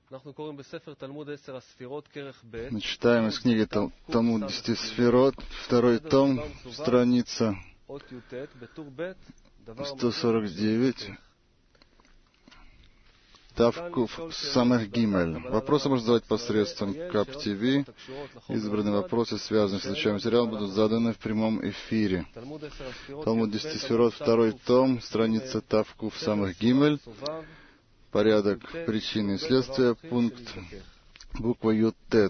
Мы читаем из книги Талмуд 10 сферот, второй том, страница 149, Тавкуф Самех Гимель. Вопросы можно задавать посредством КАП ТВ. Избранные вопросы, связанные с изучаемым материалом, будут заданы в прямом эфире. Талмуд 10 сферот, второй том, страница Тавкуф Самех Гимель. Порядок причины и следствия, пункт, буква Ют-Тет.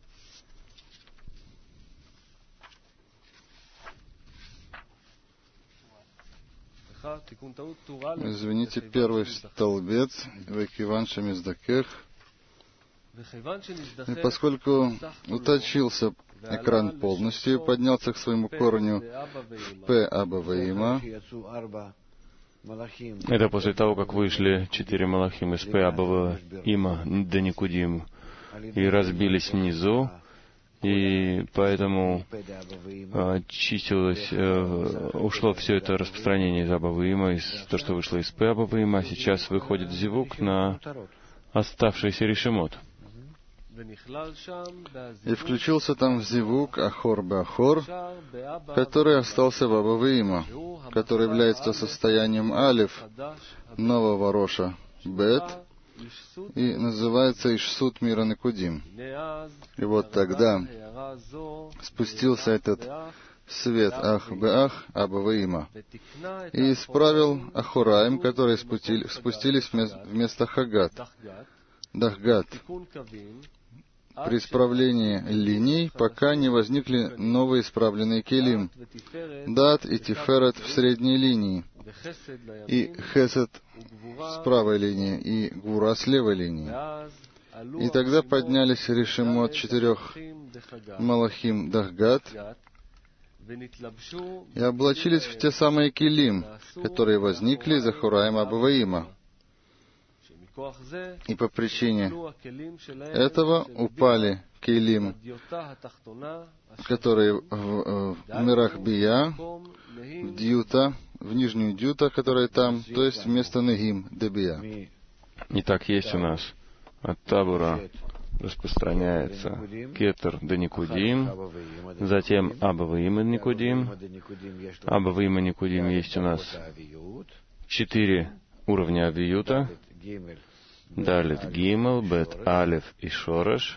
Извините, первый столбец, Векиван Шемиздакех. И поскольку уточился экран полностью и поднялся к своему корню в П Аба Ваима, это после того, как вышли 4 малахим из П Аба Ваима до Никудим и разбились внизу, и поэтому очистилось, ушло все это распространение из Аба Ваима, из то, что вышло из П Аба Ваима, сейчас выходит зивук на оставшийся решемот. И включился там в зивук Ахор Беахор, который остался в Аба Ваима, который является состоянием Алиф, нового роша Бет, и называется Ишсут Мира Никудим. И вот тогда спустился этот свет Ах Беах Аба Ваима и исправил Ахураим, которые спустились вместо Хагат, Дахгат, при исправлении линий, пока не возникли новые исправленные келим, Дат и Тиферет в средней линии, и Хесед с правой линии, и Гвура с левой линии. И тогда поднялись решемот 4 малахим Дахгат и облачились в те самые келим, которые возникли из Ахураима Аба Ваима. И по причине этого упали келим, которые в мирах Бия, в Дьюта, в нижнюю Дьюта, которая там, то есть вместо Негим, Дебия. И так есть у нас. От Табура распространяется Кетер до Никудим, затем Аба Ваима Никудим. Аба Ваима Никудим есть у нас 4 уровня Авиюта, Далит Гимел, Бет Алеф и Шореш.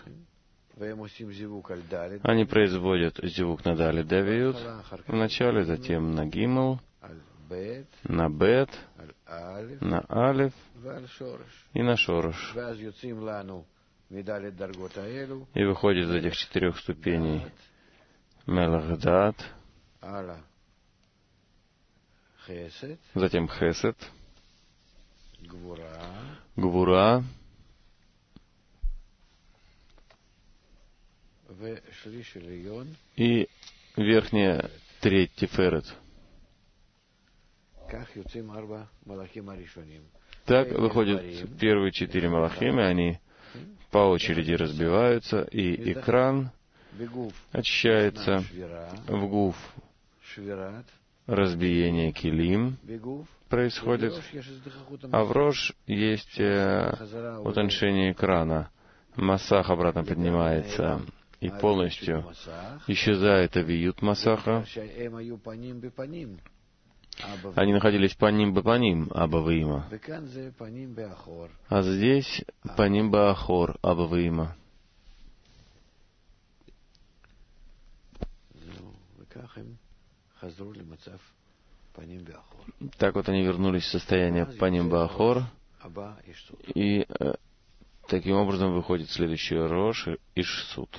Они производят зивук на Далит Давиют вначале, затем на Гимел, на Бет, на Алеф и на Шореш. И выходит из этих 4 ступеней Мелахдат, затем Хесед, Гвура и верхняя треть Тиферет. Так выходят первые 4 малахима, они по очереди разбиваются, и экран очищается в гуф. Разбиение килим происходит, а в рож есть утоншение экрана. Масах обратно поднимается, и полностью исчезает авиют Масаха. Они находились паним бапаним Аба Ваима, а здесь паним баахор Аба Ваима. Так вот они вернулись в состояние паним баахор, и таким образом выходит следующий рош Ишсут.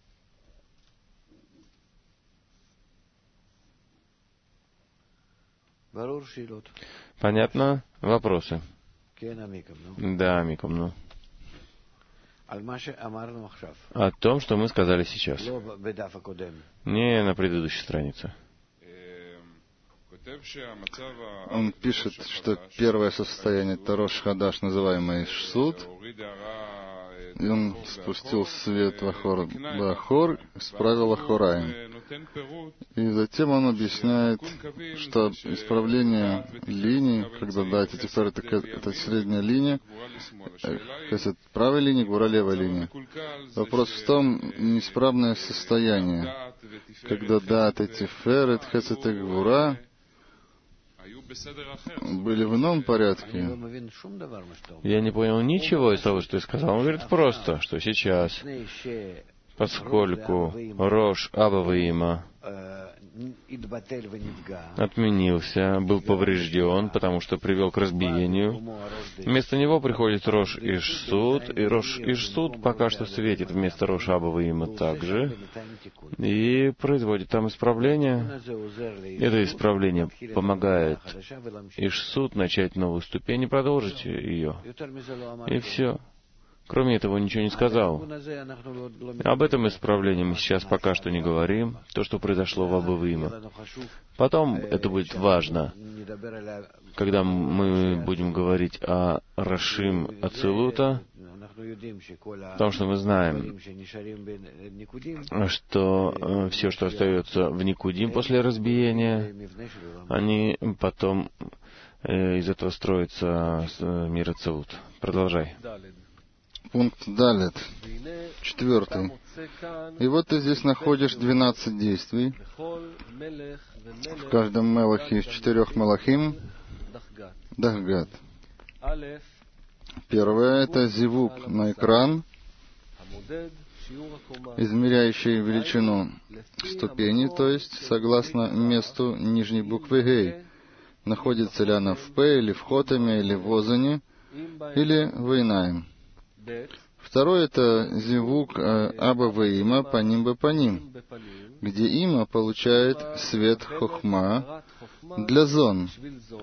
Понятно? Вопросы? Да, Миком, О том, что мы сказали сейчас. Не на предыдущей странице. Он пишет, что первое состояние Тарош Хадаш, называемое Ишсут, и он спустил свет в Ахор Бахор, исправил Ахураим. И затем он объясняет, что исправление линий, когда дать тиферет, это средняя линия, хесед правая линия, гвура левая линия. Вопрос в том, неисправное состояние, когда дат и тиферет, хесед и гвура были в ином порядке. Я не понял ничего из того, что ты сказал. Он говорит просто, что сейчас, поскольку Рош Абаваима отменился, был поврежден, потому что привел к разбиению, вместо него приходит Рош Ишсуд, и Рош Ишсуд пока что светит вместо Рош Абаваима также, и производит там исправление. Это исправление помогает Ишсуд начать новую ступень и продолжить ее. И все. Кроме этого, ничего не сказал. Об этом исправлении мы сейчас пока что не говорим, то, что произошло в Абаваима. Потом это будет важно, когда мы будем говорить о Рашим Ацилута, потому что мы знаем, что все, что остается в Никудим после разбиения, они потом из этого строится мир Ацилут. Продолжай. Пункт Далет, 4. И вот ты здесь находишь 12 действий. В каждом мелахе из 4 мелахим Дахгат. Первое — это зивук на экран, измеряющий величину ступени, то есть, согласно месту нижней буквы Гей, находится ли она в П, или в Хотаме, или в Озане, или в Эйнаим. Второе — это зивук Абаваима паним бапаним, где има получает свет хохма для зон,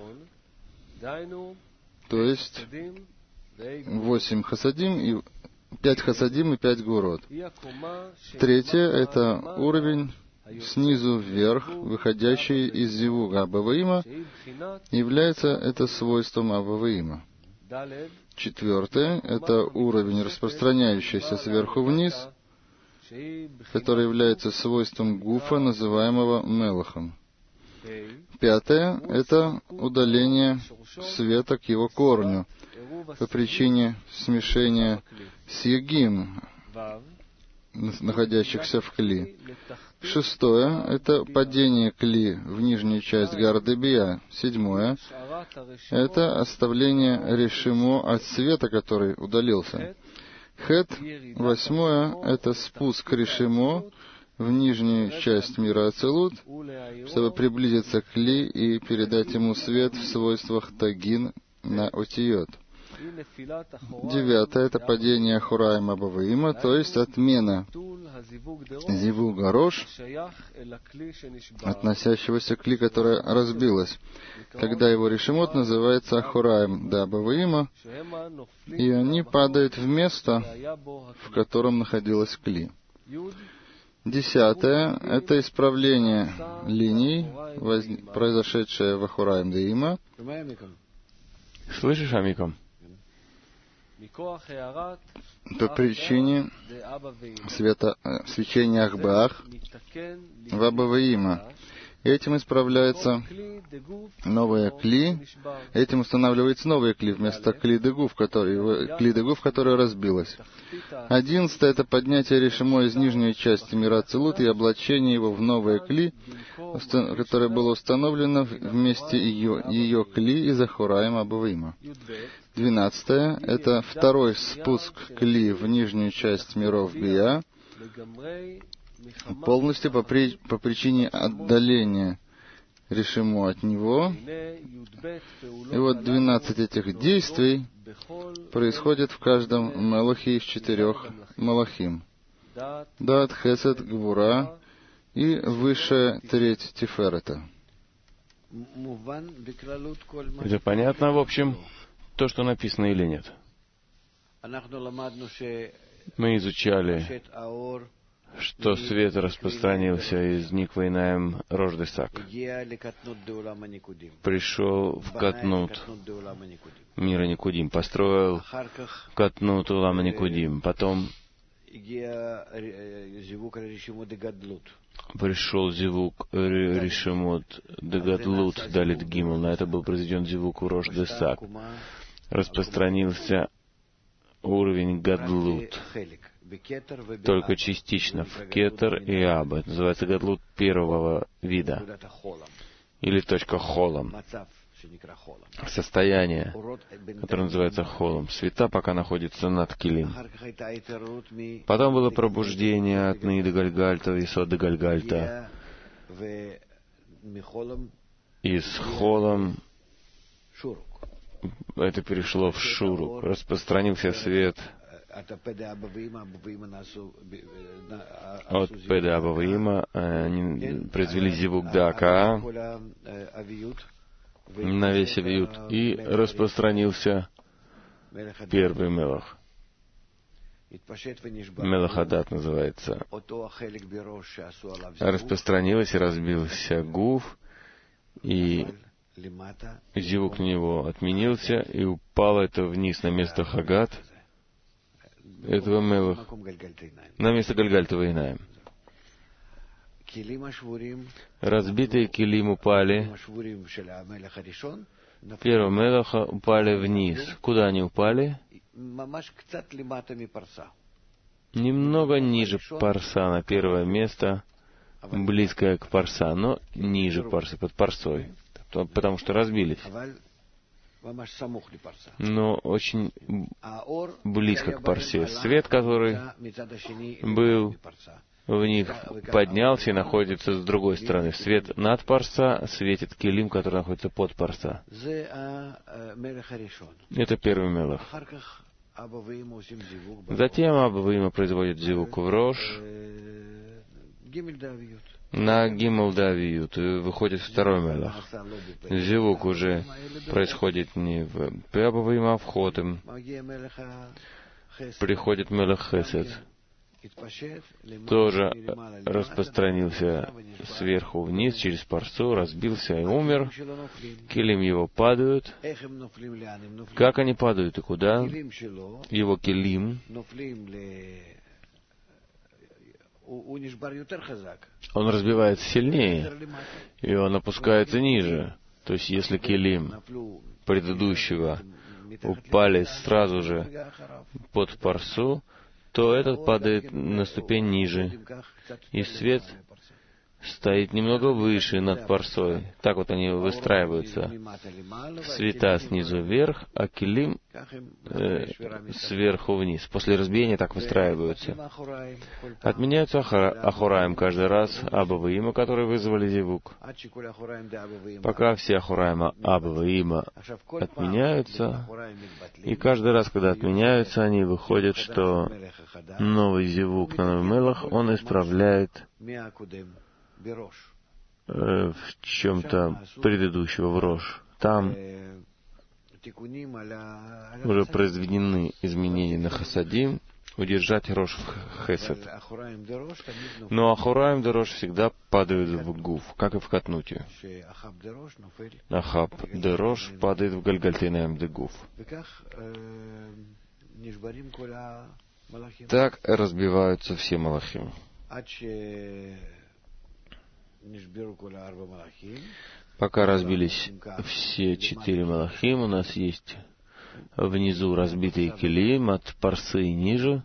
то есть 8 хасадим, и 5 хасадим и 5 гурот. Третье — это уровень снизу вверх, выходящий из зивука Абаваима, является это свойством Абаваима. Четвертое — это уровень, распространяющийся сверху вниз, который является свойством гуфа, называемого мелахом. Пятое — это удаление света к его корню по причине смешения с ягим, находящихся в кли. Шестое — это падение кли в нижнюю часть Гардебия. Седьмое — это оставление решимо от света, который удалился. Хет. Восьмое — это спуск решимо в нижнюю часть мира Ацилут, чтобы приблизиться к кли и передать ему свет в свойствах тагин на отиот. Девятое — это падение Ахураим Абаваима, то есть отмена зивуга Рош, относящегося к кли, которая разбилась, когда его решимот называется Ахураим да Абаваима, и они падают в место, в котором находилась кли. Десятое — это исправление линий, произошедшее в Ахураим да Има. Слышишь, Амиком? По причине свечения Ахбаах в Абаваима. Этим исправляется новая кли, этим устанавливается новая кли вместо кли дегуф, которая разбилась. 11. Это поднятие решимо из нижней части мира Ацилут и облачение его в новое кли, которое было установлено вместе ее кли из Ахураим Абаваима. 12. Это второй спуск кли в нижнюю часть миров Бия, полностью по причине отдаления решимо от него. И вот 12 этих действий происходит в каждом мелахе из 4 мелахим. Дат, Хесед, Гвура и высшая треть Тиферета. Это понятно, в общем, то, что написано или нет? Мы изучали, что свет распространился из Никвайнаем Рождесак, пришел в Катнут мира Никудим, построил Катнут Улама Никудим, потом Пришел зивук Ришимот Дегадлут Далит Гимл. На это был произведен зивук в Рош Десак. Распространился уровень Гадлут только частично в Кетер и Аба. Это называется Гадлут первого вида. Или точка Холом. Состояние, которое называется Холом. Света пока находится над Килим. Потом было пробуждение от Ны до Гальгальта, Исод до Гальгальта. И с Холом это перешло в Шурук. Распространился свет от Педа Абаваима. Они произвели зивук Дака на весь Авиют, и распространился первый Мелах. Мелах Адат называется. Распространилось и разбился Гуф, и зивук на него отменился, и упало это вниз на место Хагат, этого Мелах, на место Гальгальтова Инаем. Разбитые килим упали, первого Мелаха упали вниз. Куда они упали? Немного ниже парса, на первое место, близкое к парса, но ниже парса, под парсой, потому что разбились. Но очень близко к парсе. Свет, который был в них, поднялся и находится с другой стороны. Свет над парса светит килим, который находится под парса. Это первый Мелах. Затем Абаваима производит зивук в Рош на Гимл Давиют, и выходит второй Мелах. Зивук уже происходит не в Абаваима, а в Хотем. Приходит Мелах Хесед. Тоже распространился сверху вниз, через парсу, разбился и умер. Килим его падают. Как они падают и куда? Его килим, он разбивается сильнее, и он опускается ниже. То есть, если килим предыдущего упали сразу же под парсу, то этот падает на ступень ниже, и свет стоит немного выше над парсой. Так вот они выстраиваются. Света снизу вверх, а килим сверху вниз. После разбиения так выстраиваются. Отменяются Ахураем каждый раз Абаваима, которые вызвали зивук. Пока все Ахураима Абаваима отменяются, и каждый раз, когда отменяются, они выходят, что новый зивук на новый Мелах, он исправляет в чем-то предыдущего в Рош. Там уже произведены изменения на Хасадим, удержать Рош в Хесед. Но Ахураим де Рош всегда падают в Гуф, как и в Катнуте. Ахаб де Рош падает в Гальгальтейнаем де Гуф. Так разбиваются все малахим. Пока разбились все 4 малахим, у нас есть внизу разбитые килим от парсы и ниже.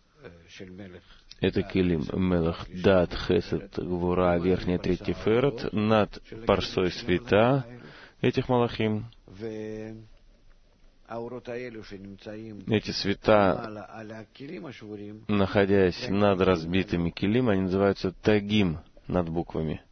Это килим Мелах Дат Хесед Гвура, верхняя третья Ферет, над парсой света этих малахим. Эти света, находясь над разбитыми килим, они называются тагим, над буквами.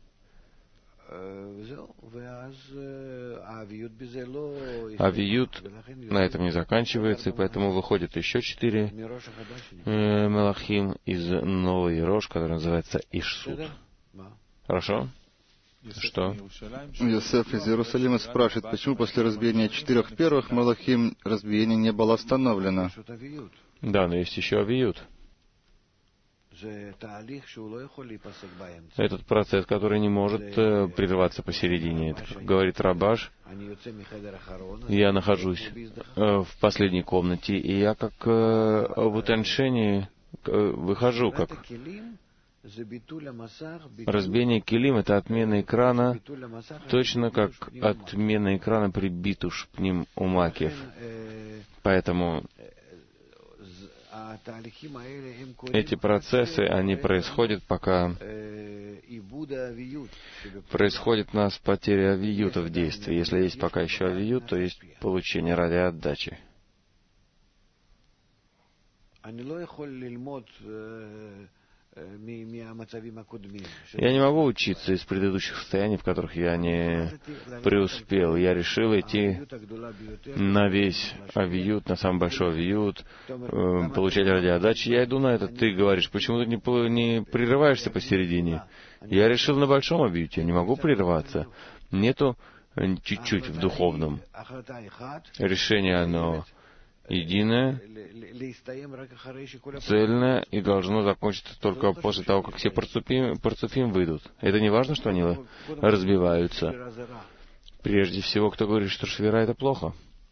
Авиют на этом не заканчивается, и поэтому выходит еще 4 мелахим из новой Рош, который называется Ишсуд. Хорошо? Что? Йосеф из Иерусалима спрашивает, почему после разбиения 4 первых мелахим разбиение не было остановлено? Да, но есть еще Авиют. Этот процесс, который не может прерваться посередине. Это, как говорит Рабаш, я нахожусь в последней комнате, и я как в утоншении выхожу как... Разбиение килим — это отмена экрана, точно как отмена экрана при битушпним у макев. Поэтому эти процессы, они происходят, пока происходит у нас потеря авиюта в действии. Если есть пока еще авиют, то есть получение радиоотдачи. Я не могу учиться из предыдущих состояний, в которых я не преуспел. Я решил идти на весь авиют, на самый большой авиют, получать радиоотдачи. Я иду на это. Ты говоришь, почему ты не прерываешься посередине? Я решил на большом авиюте. Я не могу прерываться. Нету чуть-чуть в духовном. Решение, оно единое, цельное и должно закончиться только после того, как все парцуфим выйдут. Это не важно, что они разбиваются. Прежде всего, кто говорит, что швира — это плохо.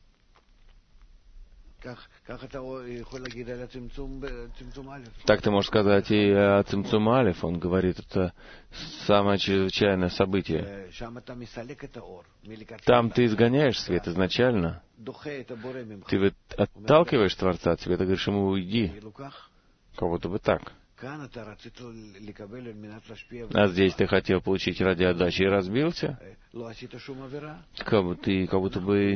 Так ты можешь сказать и о цимцум алеф. Он говорит, это самое чрезвычайное событие. Там ты изгоняешь свет изначально. Ты отталкиваешь Творца от себя, ты говоришь ему уйди. Как будто бы так. А здесь ты хотел получить радиоотдачи и разбился? Как будто бы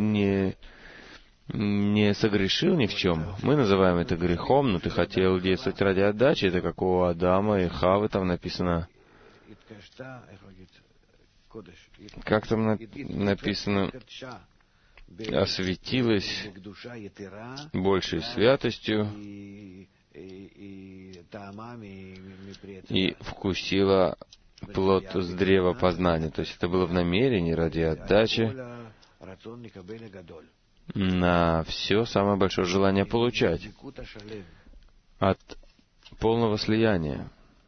не согрешил ни в чем. Мы называем это грехом, но ты хотел действовать ради отдачи. Это как у Адама и Хавы там написано. Как там написано? Осветилась большей святостью и вкусила плод с древа познания. То есть это было в намерении ради отдачи на все самое большое желание получать от полного слияния.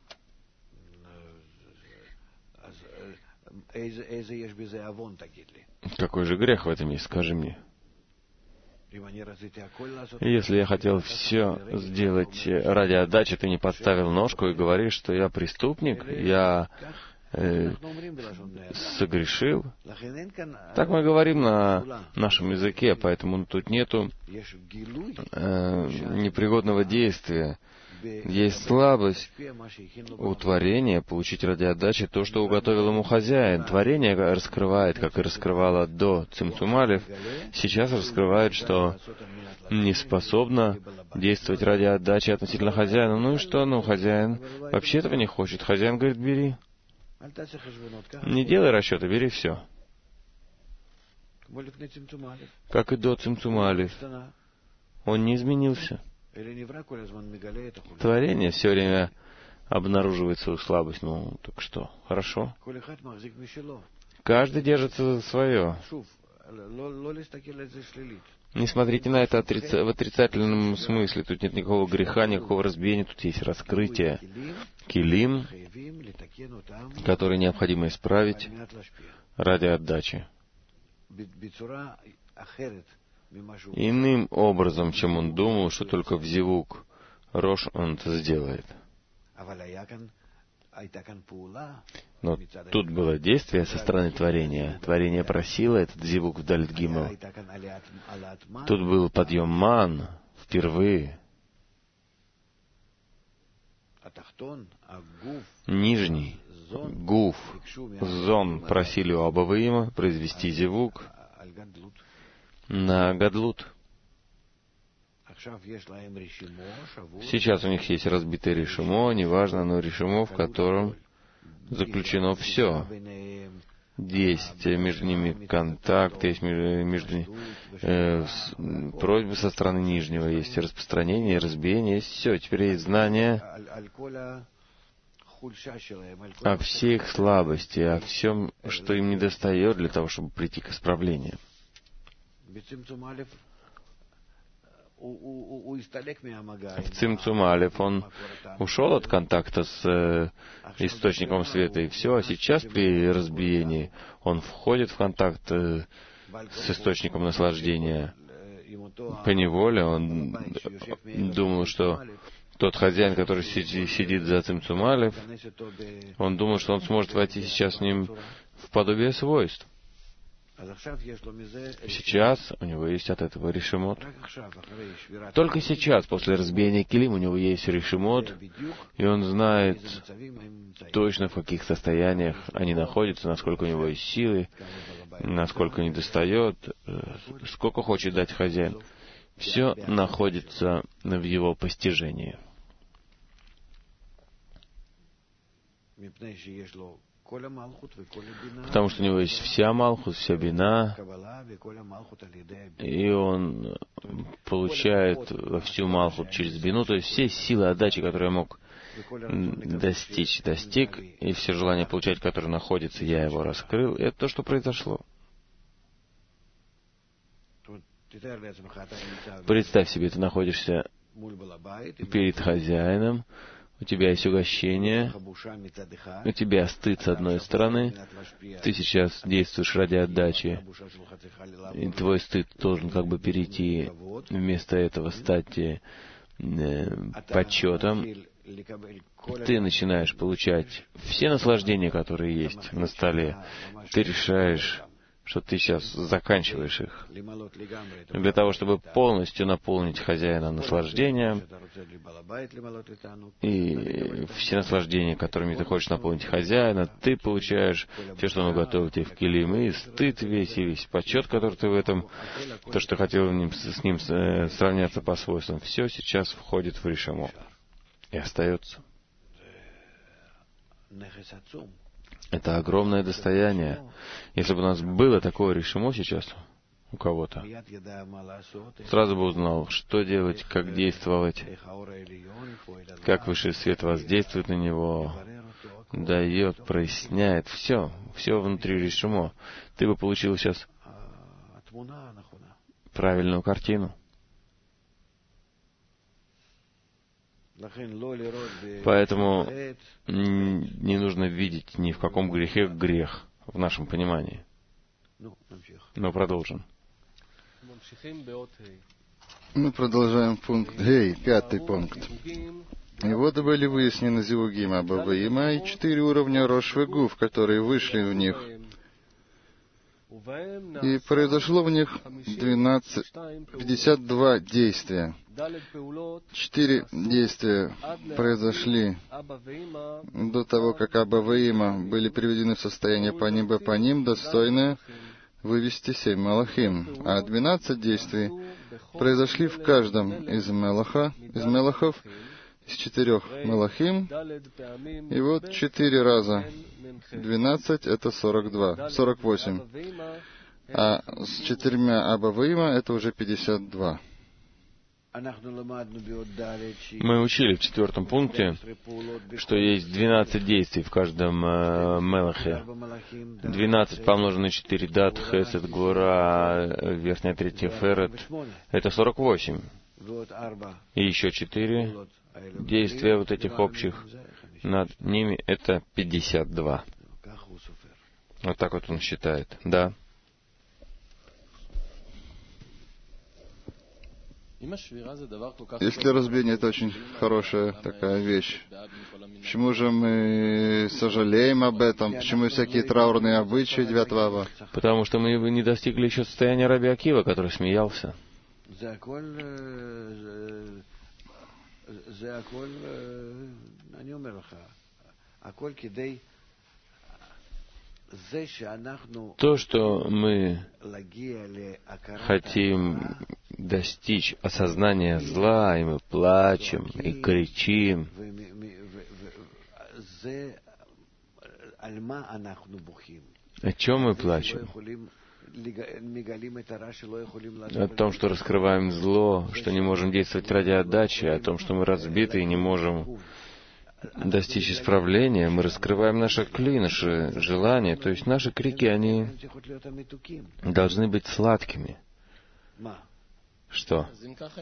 Какой же грех в этом есть, скажи мне? Если я хотел все сделать ради отдачи, ты не подставил ножку и говоришь, что я преступник, я согрешил. Так мы говорим на нашем языке, поэтому тут нету непригодного действия. Есть слабость у творения получить ради отдачи то, что уготовил ему хозяин. Творение раскрывает, как и раскрывало до цимцум алеф, сейчас раскрывает, что не способно действовать ради отдачи относительно хозяина. Ну и что? Ну, хозяин вообще этого не хочет. Хозяин говорит, бери. Не делай расчеты, бери все. Как и до цимцум алеф. Он не изменился. Творение все время обнаруживает свою слабость. Ну, так что, хорошо. Каждый держится за свое. Не смотрите на это в отрицательном смысле. Тут нет никакого греха, никакого разбиения. Тут есть раскрытие килим, который необходимо исправить ради отдачи. Иным образом, чем он думал, что только в зивук Рош он это сделает. Но тут было действие со стороны творения. Творение просило этот зивук в Далит Гимел. Тут был подъем ман впервые. Нижний, гуф, зон просили у Абаваима произвести зивук на Гадлут. Сейчас у них есть разбитое решимо, неважно, но решимо, в котором заключено все. Есть между ними контакт, есть просьбы со стороны нижнего, есть распространение, разбиение, есть все. Теперь есть знание о всей их слабости, о всем, что им недостает для того, чтобы прийти к исправлению. В цимцум алеф он ушел от контакта с источником света и все, а сейчас при разбиении он входит в контакт с источником наслаждения. Поневоле он думал, что Тот хозяин, который сидит за Цимцум Алеф, он думал, что он сможет войти сейчас с ним в подобие свойств. Сейчас у него есть от этого решимот. Только сейчас, после разбиения килим, у него есть решимот, и он знает точно, в каких состояниях они находятся, насколько у него есть силы, насколько не достает, сколько хочет дать хозяин. Все находится в его постижении. Потому что у него есть вся Малхут, вся Бина, и он получает всю Малхут через Бину, то есть все силы отдачи, которые я мог достиг, и все желания получать, которые находятся, я его раскрыл. Это то, что произошло. Представь себе, ты находишься перед хозяином, у тебя есть угощение, у тебя стыд с одной стороны, ты сейчас действуешь ради отдачи, и твой стыд должен как бы перейти, вместо этого стать почетом. Ты начинаешь получать все наслаждения, которые есть на столе. Ты решаешь, что ты сейчас заканчиваешь их. Для того, чтобы полностью наполнить хозяина наслаждением, и все наслаждения, которыми ты хочешь наполнить хозяина, ты получаешь все, что он уготовил тебе в килим, и стыд весь, и весь почет, который ты в этом, то, что хотел с ним сравняться по свойствам, все сейчас входит в решимо и остается. Это огромное достояние. Если бы у нас было такое решимо сейчас у кого-то, сразу бы узнал, что делать, как действовать, как высший свет воздействует на него, дает, проясняет, все внутри решимо. Ты бы получил сейчас правильную картину. Поэтому не нужно видеть ни в каком грехе грех в нашем понимании. Но продолжим. Мы продолжаем пункт Гей, 5-й пункт. И вот были выяснены Зивугим Абаваима и 4 уровня Рош Вегуф, которые вышли в них. И произошло в них 52 действия. 4 действия произошли до того, как Абаваима были приведены в состояние паним бе паним, достойное вывести 7 малахим. А 12 действий произошли в каждом из мелахов, из 4 малахим. И вот 4 раза 12 — это 48. А с 4 Абаваима это уже 52. Мы учили в 4 пункте, что есть 12 действий в каждом мелахе. 12 помноженное на 4 дат, хесед, гура, верхняя третья ферет. Это 48. И еще 4 действия вот этих общих, над ними это 52. Вот так вот он считает. Да. Если разбиение — это очень хорошая такая вещь, почему же мы сожалеем об этом? Почему всякие траурные обычаи 9 ава? Потому что мы не достигли еще состояния Раби Акива, который смеялся. То, что мы хотим достичь осознания зла, и мы плачем, и кричим, о чем мы плачем? О том, что раскрываем зло, что не можем действовать ради отдачи, о том, что мы разбиты и не можем достичь исправления, мы раскрываем наши кли, наши желания, то есть наши крики, они должны быть сладкими. Что?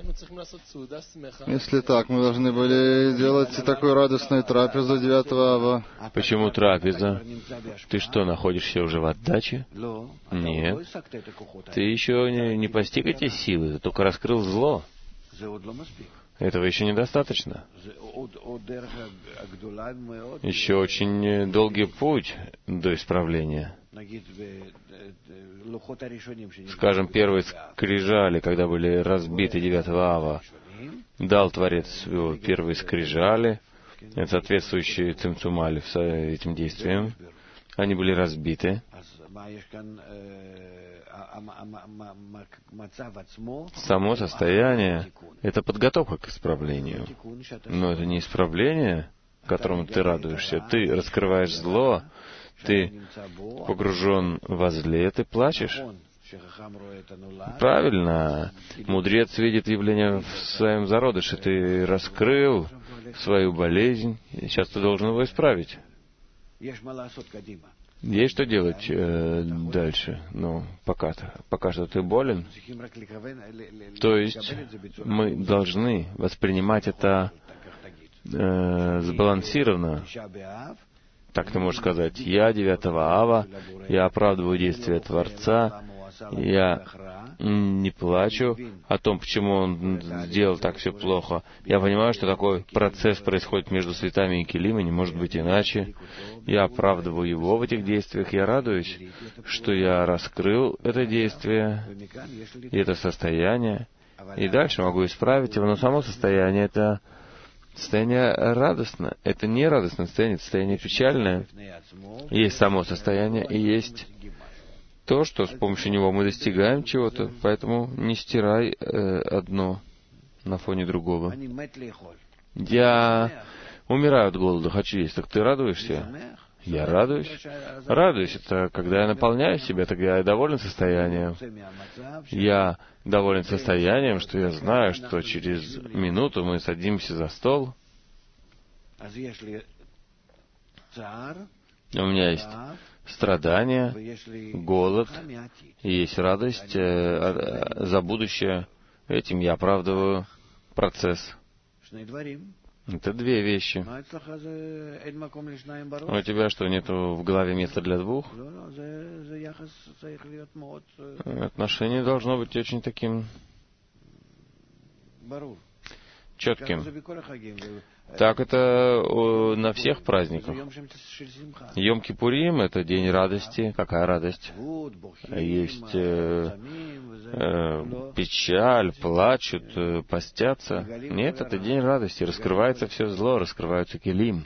Если так, мы должны были делать такую радостную трапезу 9 ава. Почему трапеза? Ты что, находишься уже в отдаче? Нет. Ты еще не постиг эти силы, ты только раскрыл зло. Этого еще недостаточно. Еще очень долгий путь до исправления. Скажем, первые скрижали, когда были разбиты 9 ава, дал Творец первые скрижали, это соответствующие цимцум алеф этим действиям, они были разбиты. Само состояние — это подготовка к исправлению. Но это не исправление, которому ты радуешься. Ты раскрываешь зло, ты погружен во зле, ты плачешь. Правильно. Мудрец видит явление в своем зародыше. Ты раскрыл свою болезнь, и сейчас ты должен его исправить. Есть что делать дальше, но пока что ты болен. То есть мы должны воспринимать это сбалансированно. Так ты можешь сказать: я 9 ава, я оправдываю действия Творца, я не плачу о том, почему он сделал так все плохо. Я понимаю, что такой процесс происходит между светами и килим, и не может быть иначе. Я оправдываю его в этих действиях, я радуюсь, что я раскрыл это действие и это состояние, и дальше могу исправить его. Но само состояние — это состояние радостное. Это не радостное состояние, это состояние печальное. Есть само состояние и есть то, что с помощью него мы достигаем чего-то, поэтому не стирай одно на фоне другого. Я умираю от голода, хочу есть. Так ты радуешься? Я радуюсь. Радуюсь — это когда я наполняю себя, тогда я доволен состоянием. Я доволен состоянием, что я знаю, что через минуту мы садимся за стол. У меня есть страдания, голод, и есть радость за будущее. Этим я оправдываю процесс. Это две вещи. У тебя что, нету в голове места для двух? Отношение должно быть очень таким четким. Так это на всех праздниках. Йом-Кипурим — это день радости. Какая радость? Есть печаль, плачут, постятся. Нет, это день радости. Раскрывается все зло, раскрываются килим.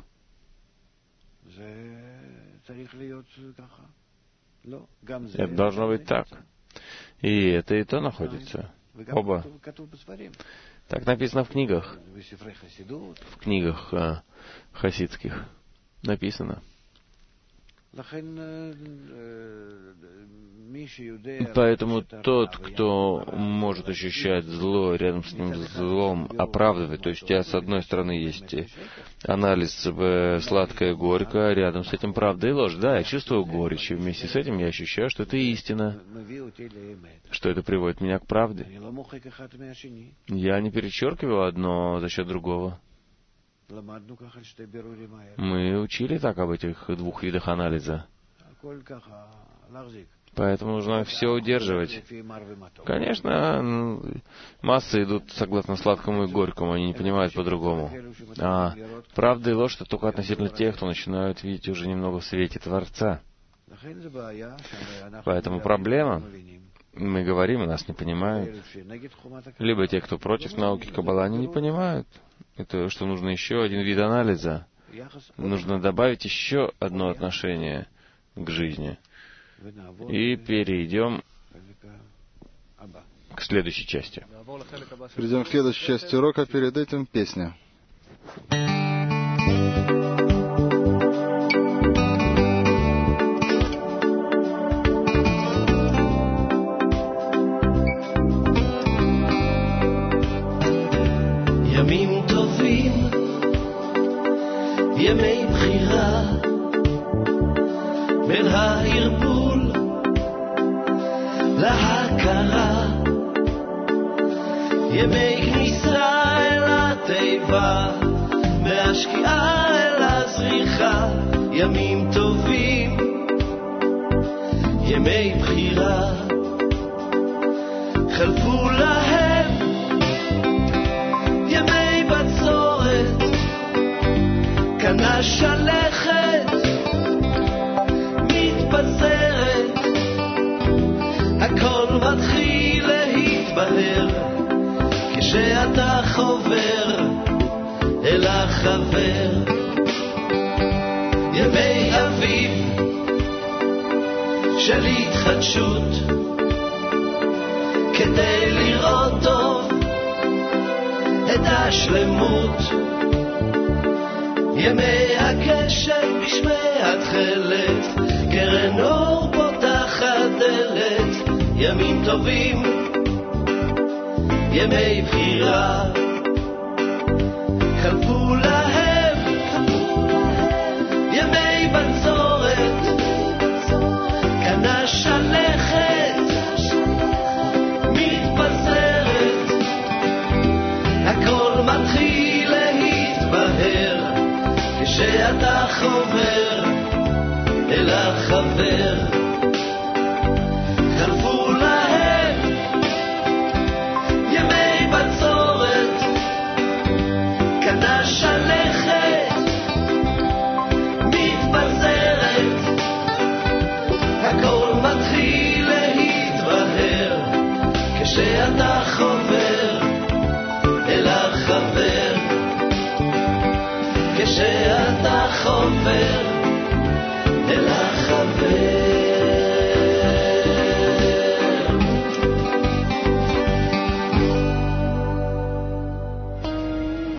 Это должно быть так. И это и то находится. Оба. Так написано в книгах. В книгах хасидских написано. Поэтому тот, кто может ощущать зло, рядом с ним злом оправдывать, то есть у тебя с одной стороны есть анализ сладкое и горькое, рядом с этим правда и ложь. Да, я чувствую горечь, и вместе с этим я ощущаю, что это истина, что это приводит меня к правде. Я не перечеркиваю одно за счет другого. Мы учили так об этих двух видах анализа. Поэтому нужно все удерживать. Конечно, массы идут согласно сладкому и горькому, они не понимают по-другому. А правда и ложь — это только относительно тех, кто начинают видеть уже немного в свете Творца. Поэтому проблема. Мы говорим, и нас не понимают. Либо те, кто против науки Каббала, они не понимают. Это что нужно еще один вид анализа. Нужно добавить еще одно отношение к жизни. И перейдем к следующей части. Перейдем к следующей части урока, перед этим песня. ימי בחירה בין הערפול להכרה, ימי כניסה אל התיבה מהשקיעה אל הזריחה, ימים טובים, ימי בחירה חלפו להם ימי כאן השלכת מתפזרת, הכל מתחיל להתבהר כשאתה חובר אל החבר. ימי אביב של התחדשות, כדי לראות טוב את השלמות. ימי הקשב בשמי התחלת, קרן אור פותחת דלת. ימים טובים, ימי בחירה, חלפו להם ימי בצורת, כאן השלכת מתפזרת, הכל מתחיל להתבהר כשאתה חובר אל החבר. חלפו להם ימי בצורת, כאן השלכת מתפזרת, הכל מתחיל להתבהר כשאתה חובר אל החבר. כשאתה חובר